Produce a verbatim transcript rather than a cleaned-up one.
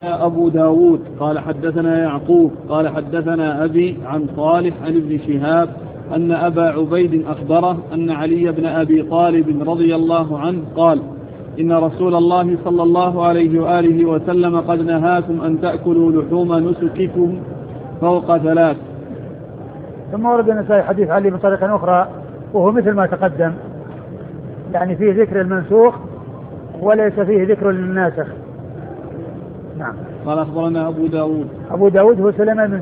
أبو داود قال حدثنا يعقوب قال حدثنا أبي عن صالح عن ابن شهاب أن أبا عبيد أخبره أن علي بن أبي طالب رضي الله عنه قال إن رسول الله صلى الله عليه وآله وسلم قد نهاكم أن تأكلوا لحوم نسككم فوق ثلاث. ثم ورد النسائي حديث علي بطريقة أخرى وهو مثل ما تقدم، يعني فيه ذكر المنسوخ وليس فيه ذكر للناسخ. نعم. قال أخبرنا أبو داود أبو داود هو سليمان بن